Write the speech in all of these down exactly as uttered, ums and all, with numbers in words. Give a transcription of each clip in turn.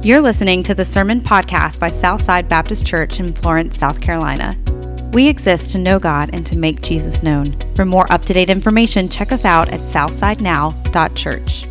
You're listening to the Sermon Podcast by Southside Baptist Church in Florence, South Carolina. We exist to know God and to make Jesus known. For more up-to-date information, check us out at southside now dot church.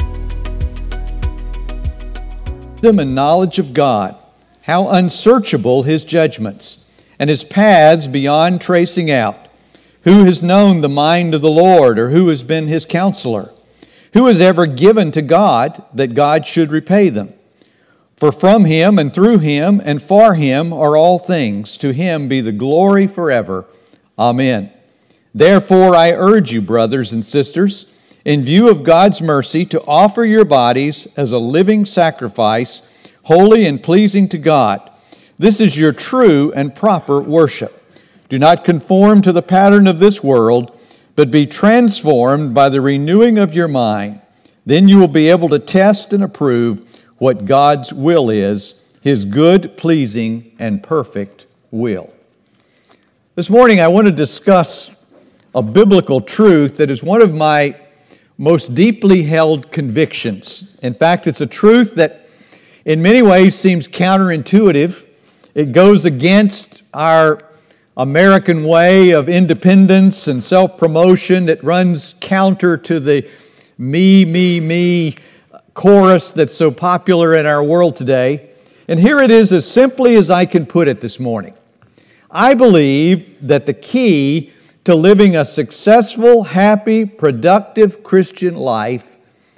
Wisdom and knowledge of God, how unsearchable His judgments, and His paths beyond tracing out. Who has known the mind of the Lord, or who has been His counselor? Who has ever given to God that God should repay them? For from Him and through Him and for Him are all things. To Him be the glory forever. Amen. Therefore I urge you, brothers and sisters, in view of God's mercy, to offer your bodies as a living sacrifice, holy and pleasing to God. This is your true and proper worship. Do not conform to the pattern of this world, but be transformed by the renewing of your mind. Then you will be able to test and approve what God's will is, His good, pleasing, and perfect will. This morning I want to discuss a biblical truth that is one of my most deeply held convictions. In fact, it's a truth that in many ways seems counterintuitive. It goes against our American way of independence and self-promotion. It runs counter to the me, me, me chorus that's so popular in our world today. And here it is as simply as I can put it this morning. I believe that the key to living a successful, happy, productive Christian life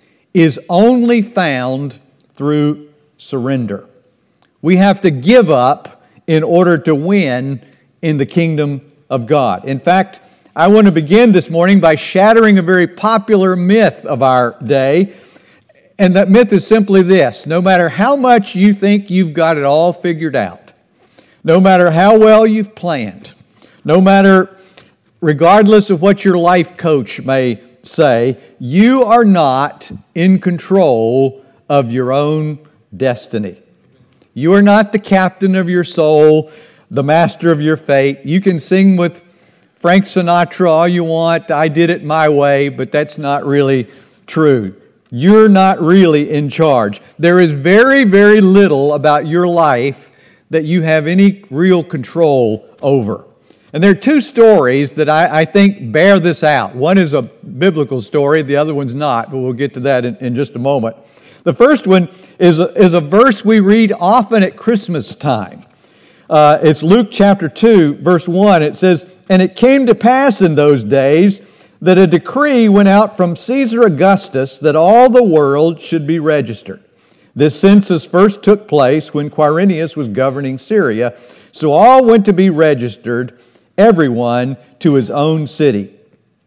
is only found through surrender. We have to give up in order to win in the kingdom of God. In fact, I want to begin this morning by shattering a very popular myth of our day. And that myth is simply this: no matter how much you think you've got it all figured out, no matter how well you've planned, no matter, regardless of what your life coach may say, you are not in control of your own destiny. You are not the captain of your soul, the master of your fate. You can sing with Frank Sinatra all you want, I did it my way, but that's not really true. You're not really in charge. There is very, very little about your life that you have any real control over. And there are two stories that I, I think bear this out. One is a biblical story, the other one's not, but we'll get to that in, in just a moment. The first one is a, is a verse we read often at Christmas time. Uh, it's Luke chapter two, verse one. It says, "And it came to pass in those days that a decree went out from Caesar Augustus that all the world should be registered. This census first took place when Quirinius was governing Syria, so all went to be registered, everyone to his own city."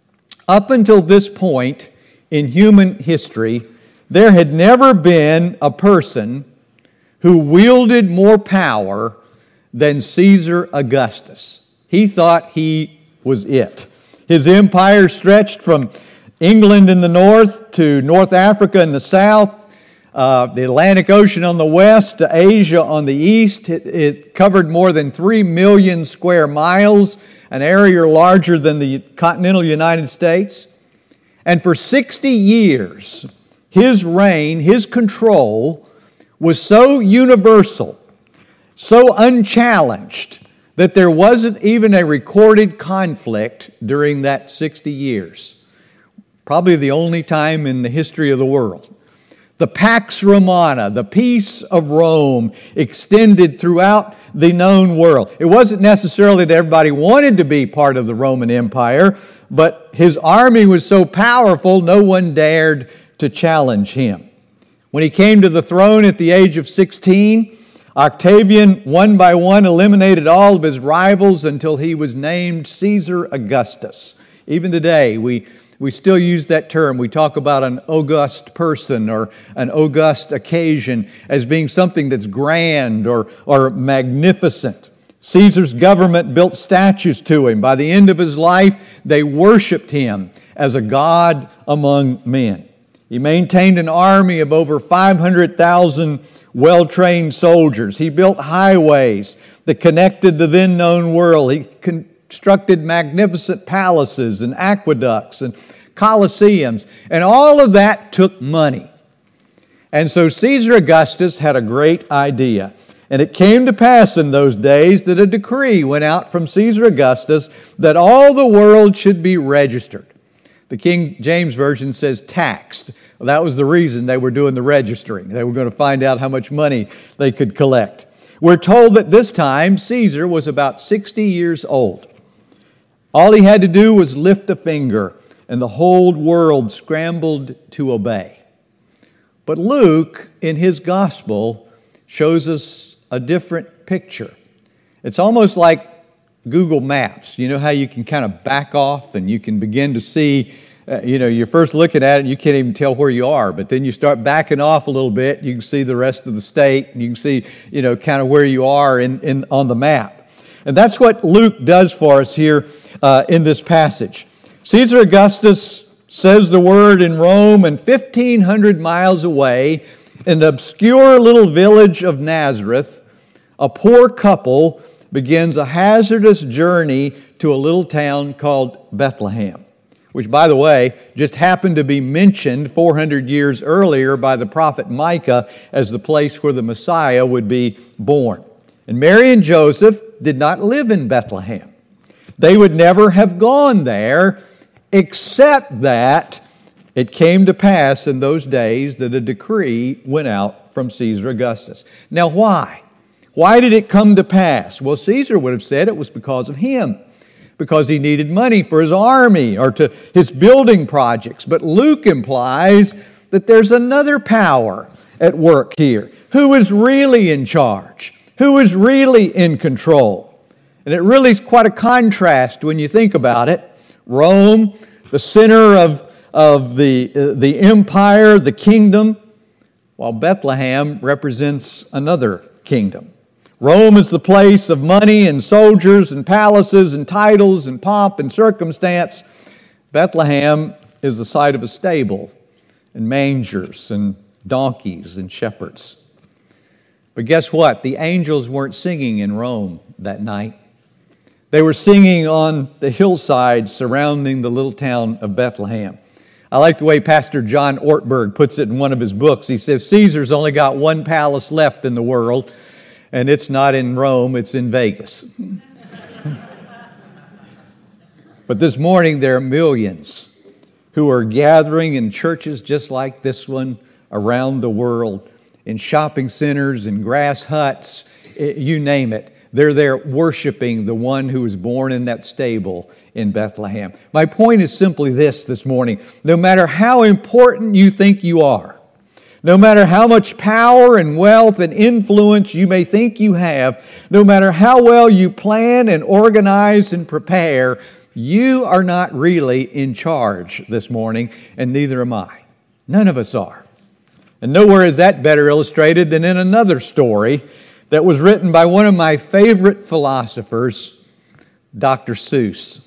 Up until this point in human history, there had never been a person who wielded more power than Caesar Augustus. He thought he was it. His empire stretched from England in the north to North Africa in the south, uh, the Atlantic Ocean on the west to Asia on the east. It, it covered more than three million square miles, an area larger than the continental United States. And for sixty years, his reign, his control was so universal, so unchallenged, that there wasn't even a recorded conflict during that sixty years. Probably the only time in the history of the world. The Pax Romana, the peace of Rome, extended throughout the known world. It wasn't necessarily that everybody wanted to be part of the Roman Empire, but his army was so powerful, no one dared to challenge him. When he came to the throne at the age of sixteen, Octavian, one by one, eliminated all of his rivals until he was named Caesar Augustus. Even today, we, we still use that term. We talk about an august person or an august occasion as being something that's grand or, or magnificent. Caesar's government built statues to him. By the end of his life, they worshiped him as a god among men. He maintained an army of over five hundred thousand well-trained soldiers. He built highways that connected the then-known world. He constructed magnificent palaces and aqueducts and coliseums. And all of that took money. And so Caesar Augustus had a great idea. And it came to pass in those days that a decree went out from Caesar Augustus that all the world should be registered. The King James Version says taxed. Well, that was the reason they were doing the registering. They were going to find out how much money they could collect. We're told that this time Caesar was about sixty years old. All he had to do was lift a finger, and the whole world scrambled to obey. But Luke, in his gospel, shows us a different picture. It's almost like Google Maps. You know how you can kind of back off and you can begin to see, uh, you know, you're first looking at it and you can't even tell where you are, but then you start backing off a little bit, you can see the rest of the state, and you can see, you know, kind of where you are in, in on the map. And that's what Luke does for us here uh, in this passage. Caesar Augustus says the word in Rome, and fifteen hundred miles away, in the obscure little village of Nazareth, a poor couple begins a hazardous journey to a little town called Bethlehem, which, by the way, just happened to be mentioned four hundred years earlier by the prophet Micah as the place where the Messiah would be born. And Mary and Joseph did not live in Bethlehem. They would never have gone there, except that it came to pass in those days that a decree went out from Caesar Augustus. Now, why? Why did it come to pass? Well, Caesar would have said it was because of him, because he needed money for his army or to his building projects. But Luke implies that there's another power at work here. Who is really in charge? Who is really in control? And it really is quite a contrast when you think about it. Rome, the center of, of the, uh, the empire, the kingdom, while Bethlehem represents another kingdom. Rome is the place of money and soldiers and palaces and titles and pomp and circumstance. Bethlehem is the site of a stable and mangers and donkeys and shepherds. But guess what? The angels weren't singing in Rome that night. They were singing on the hillside surrounding the little town of Bethlehem. I like the way Pastor John Ortberg puts it in one of his books. He says, Caesar's only got one palace left in the world, and it's not in Rome, it's in Vegas. But this morning there are millions who are gathering in churches just like this one around the world, in shopping centers, in grass huts, you name it. They're there worshiping the one who was born in that stable in Bethlehem. My point is simply this this morning. No matter how important you think you are, no matter how much power and wealth and influence you may think you have, no matter how well you plan and organize and prepare, you are not really in charge this morning, and neither am I. None of us are. And nowhere is that better illustrated than in another story that was written by one of my favorite philosophers, Doctor Seuss.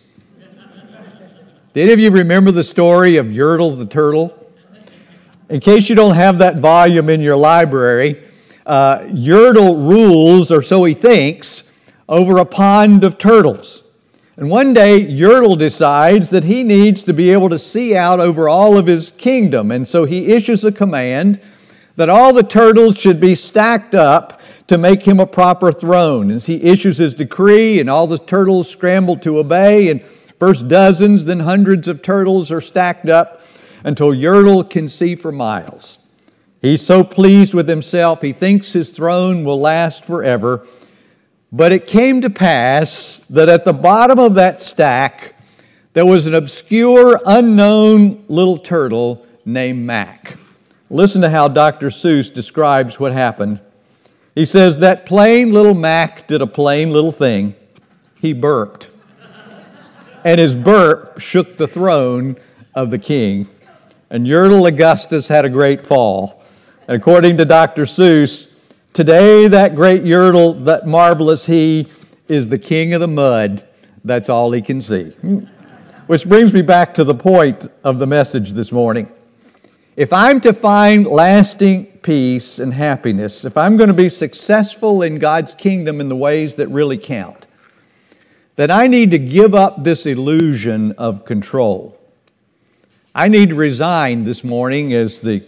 Did any of you remember the story of Yertle the Turtle? In case you don't have that volume in your library, uh, Yertle rules, or so he thinks, over a pond of turtles. And one day, Yertle decides that he needs to be able to see out over all of his kingdom. And so he issues a command that all the turtles should be stacked up to make him a proper throne. As he issues his decree, and all the turtles scramble to obey, and first dozens, then hundreds of turtles are stacked up until Yertle can see for miles. He's so pleased with himself, he thinks his throne will last forever. But it came to pass that at the bottom of that stack, there was an obscure, unknown little turtle named Mac. Listen to how Doctor Seuss describes what happened. He says, that plain little Mac did a plain little thing. He burped. And his burp shook the throne of the king. And Yertle Augustus had a great fall. And according to Doctor Seuss, today that great Yertle, that marvelous he, is the king of the mud. That's all he can see. Which brings me back to the point of the message this morning. If I'm to find lasting peace and happiness, if I'm going to be successful in God's kingdom in the ways that really count, then I need to give up this illusion of control. I need to resign this morning as the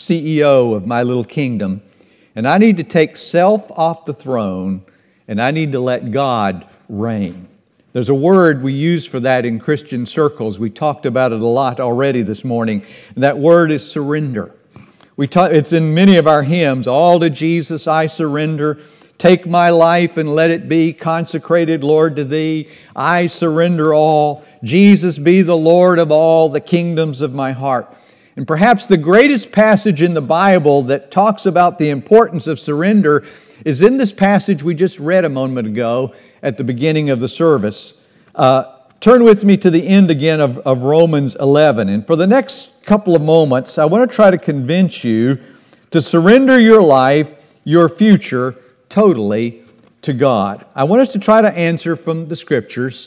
C E O of my little kingdom, and I need to take self off the throne, and I need to let God reign. There's a word we use for that in Christian circles. We talked about it a lot already this morning. And that word is surrender. We talk, it's in many of our hymns. All to Jesus I surrender. Take my life and let it be consecrated, Lord, to Thee. I surrender all. Jesus be the Lord of all the kingdoms of my heart. And perhaps the greatest passage in the Bible that talks about the importance of surrender is in this passage we just read a moment ago at the beginning of the service. Uh, turn with me to the end again of, of Romans eleven. And for the next couple of moments, I want to try to convince you to surrender your life, your future, totally to God. I want us to try to answer from the Scriptures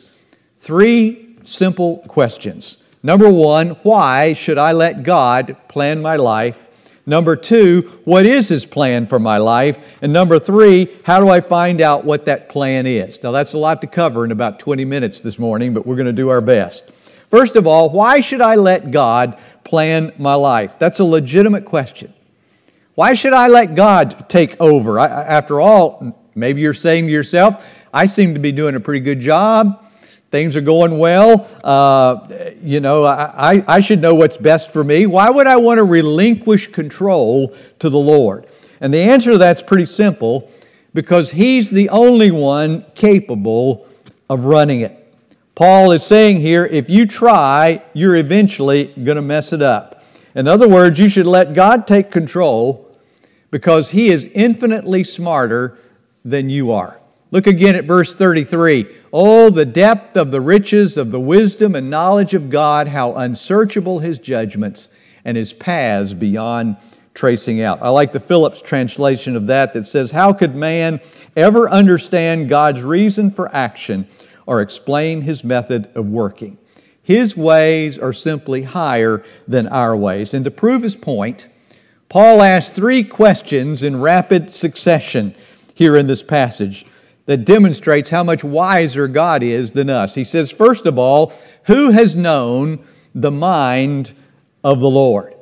three simple questions. Number one, why should I let God plan my life? Number two, what is His plan for my life? And number three, how do I find out what that plan is? Now that's a lot to cover in about twenty minutes this morning, but we're going to do our best. First of all, why should I let God plan my life? That's a legitimate question. Why should I let God take over? I, after all, maybe you're saying to yourself, I seem to be doing a pretty good job. Things are going well. Uh, you know, I, I should know what's best for me. Why would I want to relinquish control to the Lord? And the answer to that's pretty simple, because He's the only one capable of running it. Paul is saying here, if you try, you're eventually going to mess it up. In other words, you should let God take control because He is infinitely smarter than you are. Look again at verse thirty-three. Oh, the depth of the riches of the wisdom and knowledge of God, how unsearchable His judgments and His paths beyond tracing out. I like the Phillips translation of that that says, how could man ever understand God's reason for action or explain His method of working? His ways are simply higher than our ways. And to prove his point, Paul asks three questions in rapid succession here in this passage that demonstrates how much wiser God is than us. He says, first of all, who has known the mind of the Lord?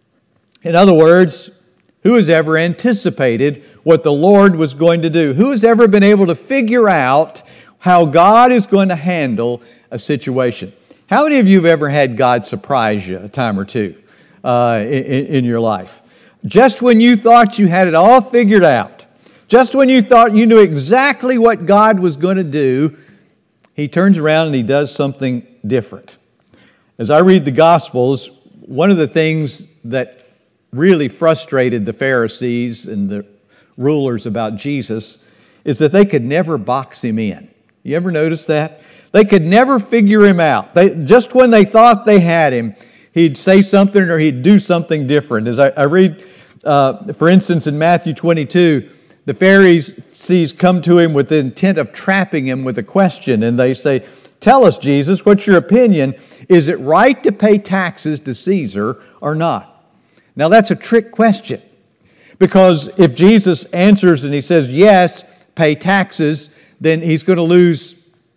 In other words, who has ever anticipated what the Lord was going to do? Who has ever been able to figure out how God is going to handle a situation? How many of you have ever had God surprise you a time or two uh, in, in your life? Just when you thought you had it all figured out, just when you thought you knew exactly what God was going to do, He turns around and He does something different. As I read the Gospels, one of the things that really frustrated the Pharisees and the rulers about Jesus is that they could never box Him in. You ever notice that? They could never figure Him out. They, just when they thought they had Him, He'd say something or He'd do something different. As I, I read, uh, for instance, in Matthew twenty-two, the Pharisees come to Him with the intent of trapping Him with a question, and they say, tell us, Jesus, what's your opinion? Is it right to pay taxes to Caesar or not? Now that's a trick question, because if Jesus answers and He says, yes, pay taxes, then He's going to lose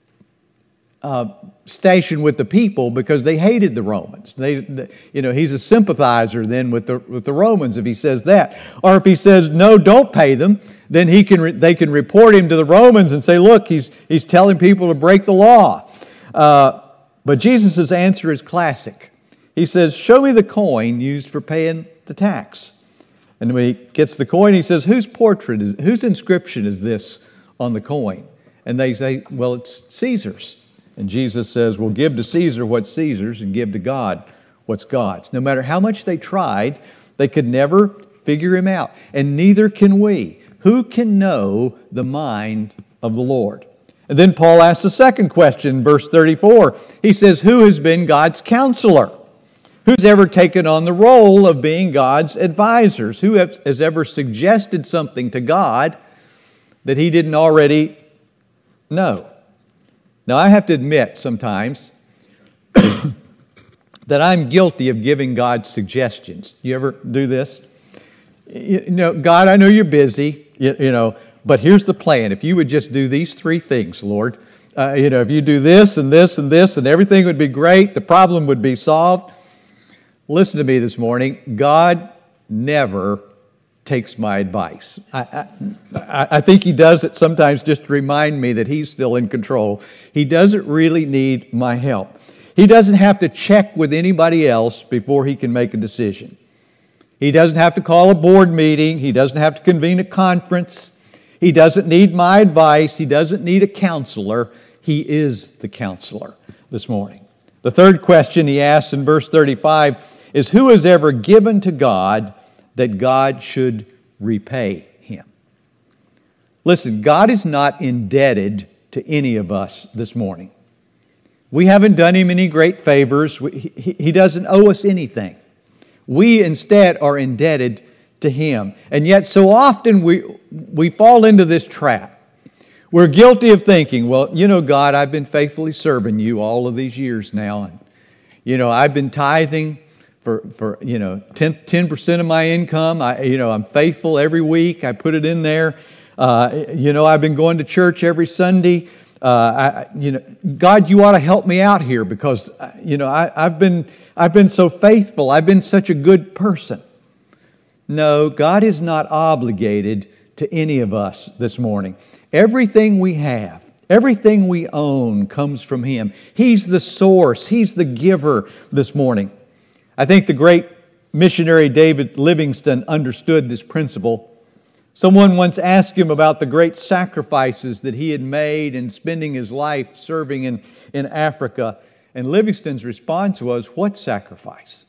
uh, station with the people because they hated the Romans. They, they, you know, He's a sympathizer then with the with the Romans if He says that. Or if He says, no, don't pay them, then he can re- they can report Him to the Romans and say, look, he's, he's telling people to break the law. Uh, but Jesus' answer is classic. He says, show me the coin used for paying the tax. And when He gets the coin, He says, whose portrait is, whose inscription is this on the coin? And they say, well, it's Caesar's. And Jesus says, well, give to Caesar what's Caesar's and give to God what's God's. No matter how much they tried, they could never figure Him out. And neither can we. Who can know the mind of the Lord? And then Paul asks the second question, verse thirty-four. He says, who has been God's counselor? Who's ever taken on the role of being God's advisors? Who has ever suggested something to God that He didn't already know? Now, I have to admit sometimes that I'm guilty of giving God suggestions. You ever do this? You know, God, I know you're busy, you, you know, but here's the plan. If you would just do these three things, Lord, uh, you know, if you do this and this and this and everything would be great, the problem would be solved. Listen to me this morning. God never takes my advice. I, I, I think He does it sometimes just to remind me that He's still in control. He doesn't really need my help. He doesn't have to check with anybody else before He can make a decision. He doesn't have to call a board meeting. He doesn't have to convene a conference. He doesn't need my advice. He doesn't need a counselor. He is the counselor this morning. The third question he asks in verse thirty-five is, who has ever given to God that God should repay him? Listen, God is not indebted to any of us this morning. We haven't done Him any great favors. He, he doesn't owe us anything. We instead are indebted to Him. And yet so often we, we fall into this trap. We're guilty of thinking, well, you know, God, I've been faithfully serving You all of these years now. And, you know, I've been tithing for, for you know, ten percent of my income. I, you know, I'm faithful every week. I put it in there. Uh, you know, I've been going to church every Sunday. Uh, I, you know, God, You ought to help me out here because, you know, I, I've been I've been so faithful. I've been such a good person. No, God is not obligated to any of us this morning. Everything we have, everything we own comes from Him. He's the source. He's the giver this morning. I think the great missionary David Livingstone understood this principle. Someone once asked him about the great sacrifices that he had made in spending his life serving in, in Africa. And Livingstone's response was, what sacrifice?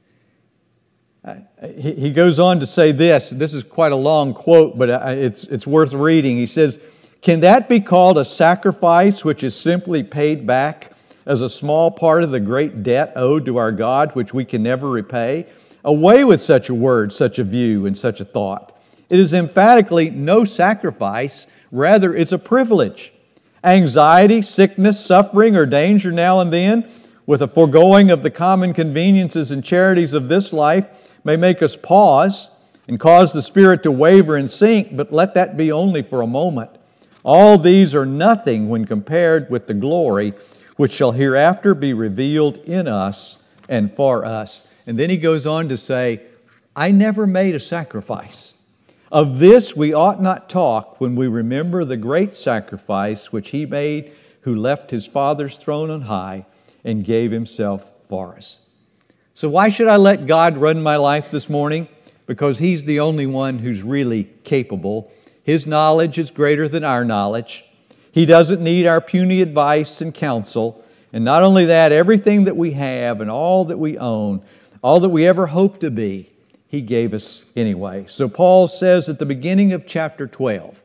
Uh, he, he goes on to say this. This is quite a long quote, but it's, it's worth reading. He says, can that be called a sacrifice which is simply paid back as a small part of the great debt owed to our God, which we can never repay? Away with such a word, such a view, and such a thought. It is emphatically no sacrifice, rather it's a privilege. Anxiety, sickness, suffering, or danger now and then, with a foregoing of the common conveniences and charities of this life, may make us pause and cause the spirit to waver and sink, but let that be only for a moment. All these are nothing when compared with the glory which shall hereafter be revealed in us and for us. And then he goes on to say, I never made a sacrifice. Of this we ought not talk when we remember the great sacrifice which He made who left His Father's throne on high and gave Himself for us. So why should I let God run my life this morning? Because He's the only one who's really capable. His knowledge is greater than our knowledge. He doesn't need our puny advice and counsel. And not only that, everything that we have and all that we own, all that we ever hope to be, He gave us anyway. So Paul says at the beginning of chapter twelve,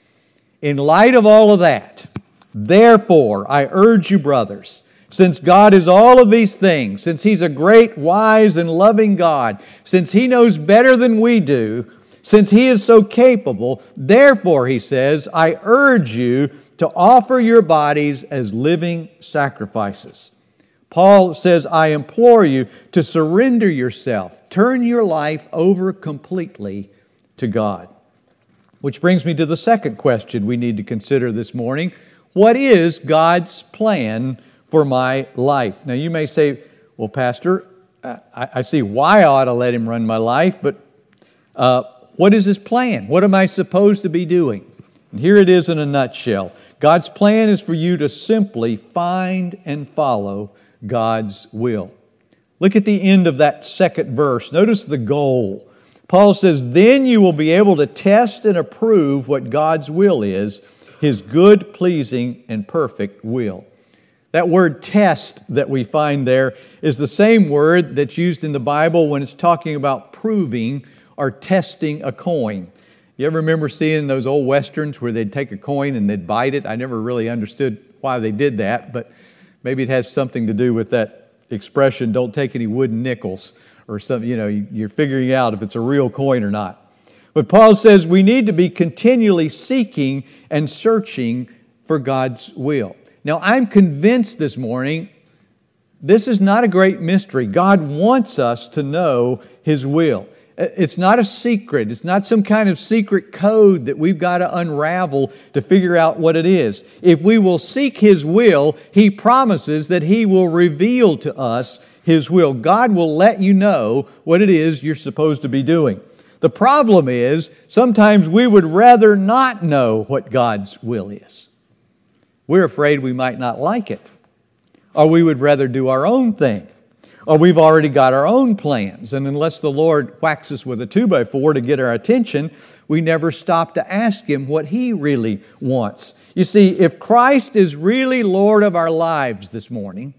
in light of all of that, therefore I urge you, brothers, since God is all of these things, since He's a great, wise, and loving God, since He knows better than we do, since He is so capable, therefore, he says, I urge you to offer your bodies as living sacrifices. Paul says, I implore you to surrender yourself, turn your life over completely to God. Which brings me to the second question we need to consider this morning. What is God's plan for my life? Now you may say, well, Pastor, I, I see why I ought to let Him run my life, but uh, what is His plan? What am I supposed to be doing? And here it is in a nutshell. God's plan is for you to simply find and follow God's will. Look at the end of that second verse. Notice the goal. Paul says, then you will be able to test and approve what God's will is, His good, pleasing, and perfect will. That word test that we find there is the same word that's used in the Bible when it's talking about proving or testing a coin. You ever remember seeing those old westerns where they'd take a coin and they'd bite it? I never really understood why they did that, but maybe it has something to do with that expression, don't take any wooden nickels or something. You know, you're figuring out if it's a real coin or not. But Paul says we need to be continually seeking and searching for God's will. Now, I'm convinced this morning this is not a great mystery. God wants us to know His will. It's not a secret. It's not some kind of secret code that we've got to unravel to figure out what it is. If we will seek His will, He promises that He will reveal to us His will. God will let you know what it is you're supposed to be doing. The problem is, sometimes we would rather not know what God's will is. We're afraid we might not like it. Or we would rather do our own thing. Or we've already got our own plans. And unless the Lord whacks us with a two by four to get our attention, we never stop to ask Him what He really wants. You see, if Christ is really Lord of our lives this morning,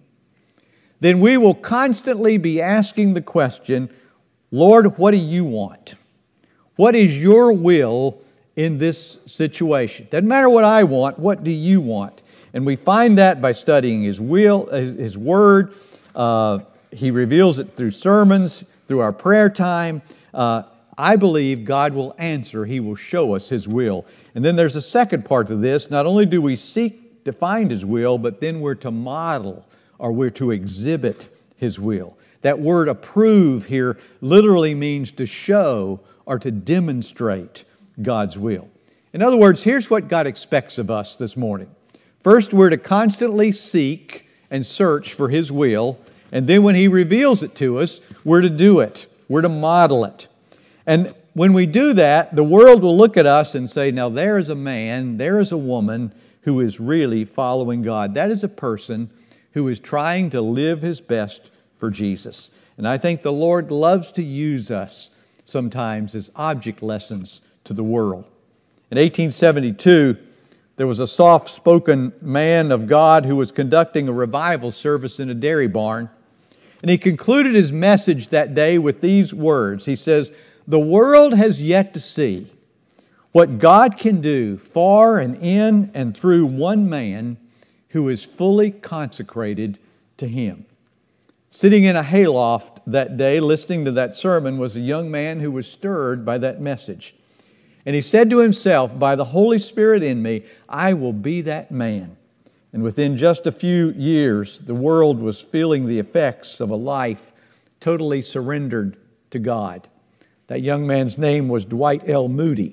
then we will constantly be asking the question, Lord, what do you want? What is your will in this situation? Doesn't matter what I want, what do you want? And we find that by studying His will, His Word. Uh, he reveals it through sermons, through our prayer time. Uh, I believe God will answer. He will show us His will. And then there's a second part to this. Not only do we seek to find His will, but then we're to model, or we're to exhibit His will. That word approve here literally means to show or to demonstrate God's will. In other words, here's what God expects of us this morning. First, we're to constantly seek and search for His will, and then when He reveals it to us, we're to do it. We're to model it. And when we do that, the world will look at us and say, now there is a man, there is a woman who is really following God. That is a person who is trying to live his best for Jesus. And I think the Lord loves to use us sometimes as object lessons to the world. In eighteen seventy-two, there was a soft-spoken man of God who was conducting a revival service in a dairy barn. And he concluded his message that day with these words. He says, "The world has yet to see what God can do for and in and through one man who is fully consecrated to Him." Sitting in a hayloft that day, listening to that sermon, was a young man who was stirred by that message. And he said to himself, by the Holy Spirit in me, I will be that man. And within just a few years, the world was feeling the effects of a life totally surrendered to God. That young man's name was Dwight L. Moody.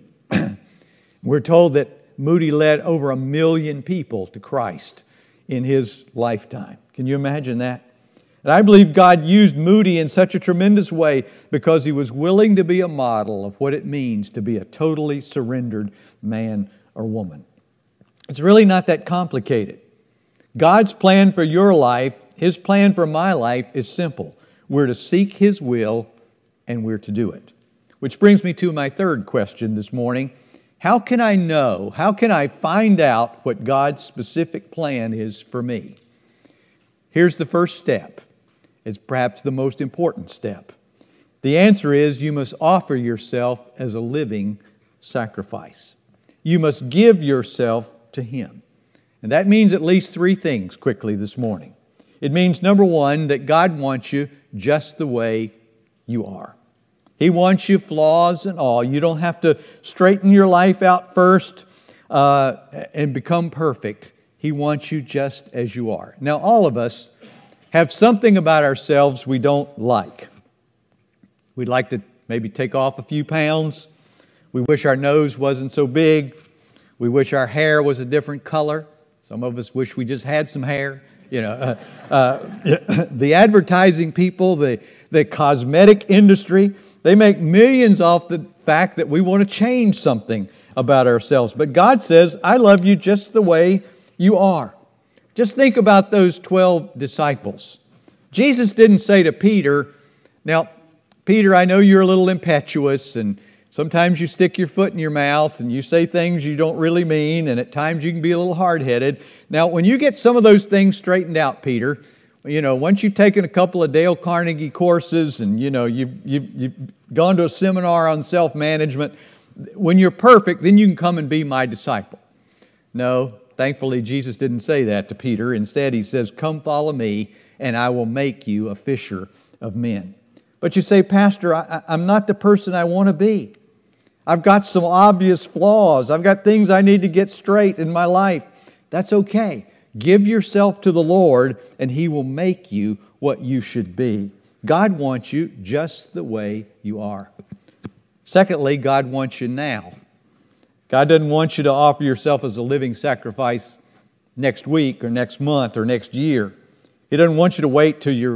We're told that Moody led over a million people to Christ in his lifetime. Can you imagine that? And I believe God used Moody in such a tremendous way because he was willing to be a model of what it means to be a totally surrendered man or woman. It's really not that complicated. God's plan for your life, His plan for my life is simple. We're to seek His will and we're to do it. Which brings me to my third question this morning. How can I know, how can I find out what God's specific plan is for me? Here's the first step. It's perhaps the most important step. The answer is you must offer yourself as a living sacrifice. You must give yourself to Him. And that means at least three things quickly this morning. It means, number one, that God wants you just the way you are. He wants you flaws and all. You don't have to straighten your life out first uh, and become perfect. He wants you just as you are. Now, all of us have something about ourselves we don't like. We'd like to maybe take off a few pounds. We wish our nose wasn't so big. We wish our hair was a different color. Some of us wish we just had some hair. You know, uh, uh, the advertising people, the, the cosmetic industry, they make millions off the fact that we want to change something about ourselves. But God says, I love you just the way you are. Just think about those twelve disciples. Jesus didn't say to Peter, now, Peter, I know you're a little impetuous and sometimes you stick your foot in your mouth and you say things you don't really mean, and at times you can be a little hard-headed. Now, when you get some of those things straightened out, Peter, you know, once you've taken a couple of Dale Carnegie courses and, you know, you've, you've, you've gone to a seminar on self-management, when you're perfect, then you can come and be my disciple. No, thankfully, Jesus didn't say that to Peter. Instead, He says, come follow me and I will make you a fisher of men. But you say, Pastor, I, I'm not the person I want to be. I've got some obvious flaws. I've got things I need to get straight in my life. That's okay. Give yourself to the Lord and He will make you what you should be. God wants you just the way you are. Secondly, God wants you now. God doesn't want you to offer yourself as a living sacrifice next week or next month or next year. He doesn't want you to wait till you're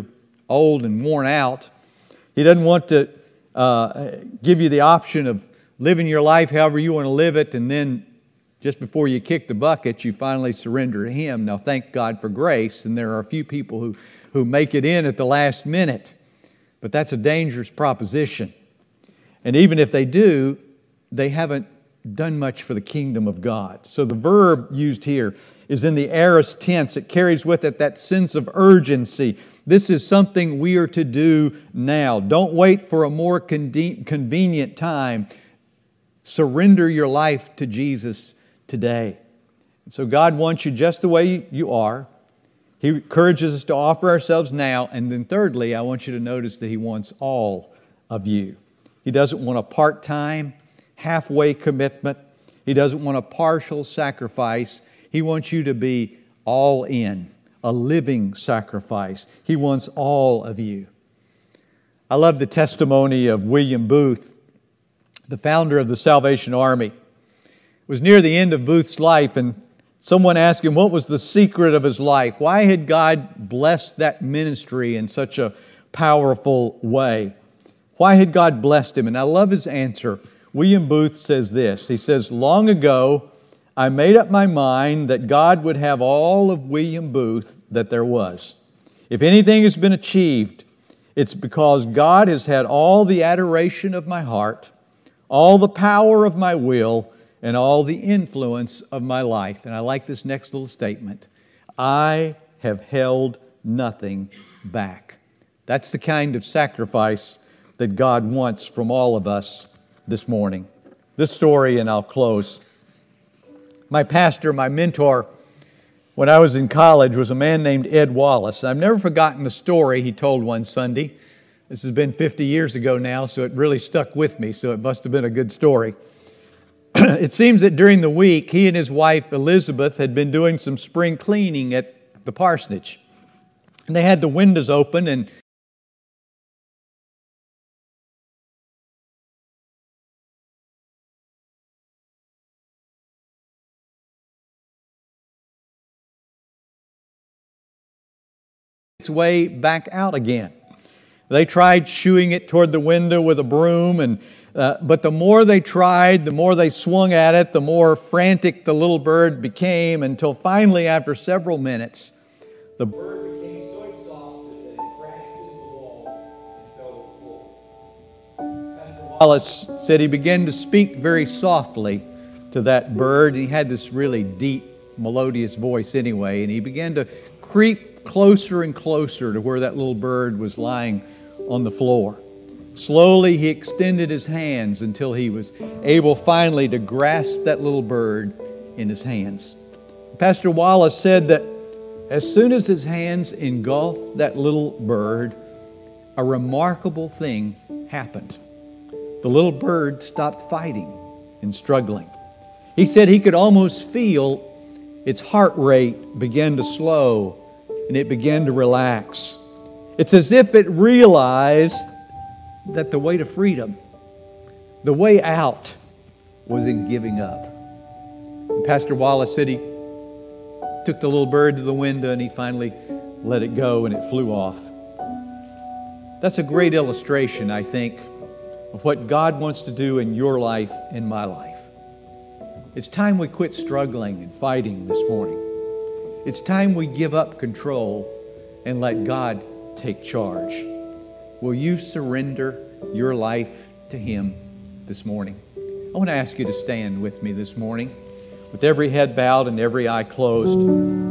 old and worn out. He doesn't want to uh, give you the option of living your life however you want to live it, and then just before you kick the bucket, you finally surrender to Him. Now, thank God for grace, and there are a few people who, who make it in at the last minute, but that's a dangerous proposition. And even if they do, they haven't done much for the kingdom of God. So the verb used here is in the aorist tense. It carries with it that sense of urgency. This is something we are to do now. Don't wait for a more conven- convenient time. Surrender your life to Jesus today. And so God wants you just the way you are. He encourages us to offer ourselves now. And then thirdly, I want you to notice that He wants all of you. He doesn't want a part-time, halfway commitment. He doesn't want a partial sacrifice. He wants you to be all in, a living sacrifice. He wants all of you. I love the testimony of William Booth, the founder of the Salvation Army. It was near the end of Booth's life, and someone asked him what was the secret of his life. Why had God blessed that ministry in such a powerful way? Why had God blessed him? And I love his answer. William Booth says this. He says, "Long ago, I made up my mind that God would have all of William Booth that there was. If anything has been achieved, it's because God has had all the adoration of my heart, all the power of my will, and all the influence of my life." And I like this next little statement. "I have held nothing back." That's the kind of sacrifice that God wants from all of us this morning. This story, and I'll close. My pastor, my mentor, when I was in college, was a man named Ed Wallace. I've never forgotten the story he told one Sunday. This has been fifty years ago now, so it really stuck with me, so it must have been a good story. It seems that during the week, he and his wife, Elizabeth, had been doing some spring cleaning at the parsonage. And they had the windows open, and its way back out again. They tried shooing it toward the window with a broom, and uh, but the more they tried, the more they swung at it, the more frantic the little bird became, until finally, after several minutes, the bird became so exhausted that it crashed into the wall and fell to the floor. Pastor Wallace said he began to speak very softly to that bird. He had this really deep, melodious voice anyway, and he began to creep closer and closer to where that little bird was lying on the floor. Slowly he extended his hands until he was able finally to grasp that little bird in his hands. Pastor Wallace said that as soon as his hands engulfed that little bird, a remarkable thing happened. The little bird stopped fighting and struggling. He said he could almost feel its heart rate begin to slow, and it began to relax. It's as if it realized that the way to freedom, the way out, was in giving up. And Pastor Wallace said he took the little bird to the window and he finally let it go and it flew off. That's a great illustration, I think, of what God wants to do in your life and my life. It's time we quit struggling and fighting this morning. It's time we give up control and let God take charge. Will you surrender your life to Him this morning? I want to ask you to stand with me this morning, with every head bowed and every eye closed.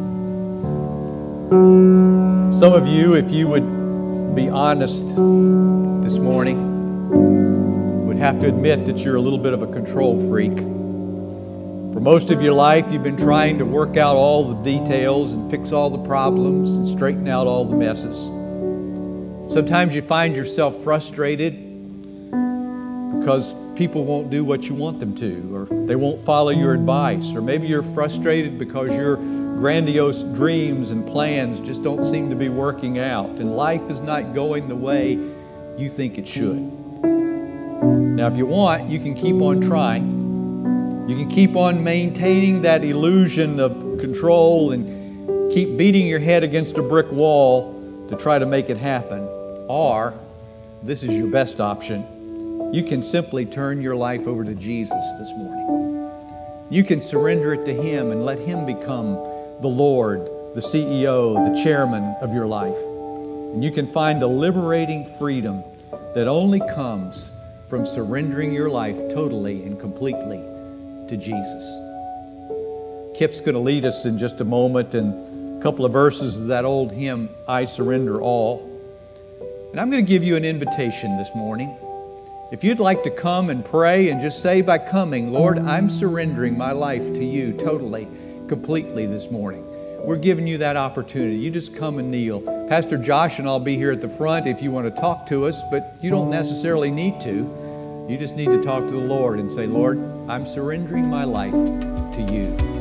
Some of you, if you would be honest this morning, would have to admit that you're a little bit of a control freak. For most of your life, you've been trying to work out all the details and fix all the problems and straighten out all the messes. Sometimes you find yourself frustrated because people won't do what you want them to, or they won't follow your advice, or maybe you're frustrated because your grandiose dreams and plans just don't seem to be working out, and life is not going the way you think it should. Now, if you want, you can keep on trying. You can keep on maintaining that illusion of control and keep beating your head against a brick wall to try to make it happen. Or, this is your best option, you can simply turn your life over to Jesus this morning. You can surrender it to Him and let Him become the Lord, the C E O, the chairman of your life. And you can find a liberating freedom that only comes from surrendering your life totally and completely to Jesus. Kip's going to lead us in just a moment in a couple of verses of that old hymn, I Surrender All. And I'm going to give you an invitation this morning. If you'd like to come and pray and just say by coming, Lord, I'm surrendering my life to you totally, completely this morning. We're giving you that opportunity. You just come and kneel. Pastor Josh and I'll be here at the front if you want to talk to us, but you don't necessarily need to. You just need to talk to the Lord and say, Lord, I'm surrendering my life to you.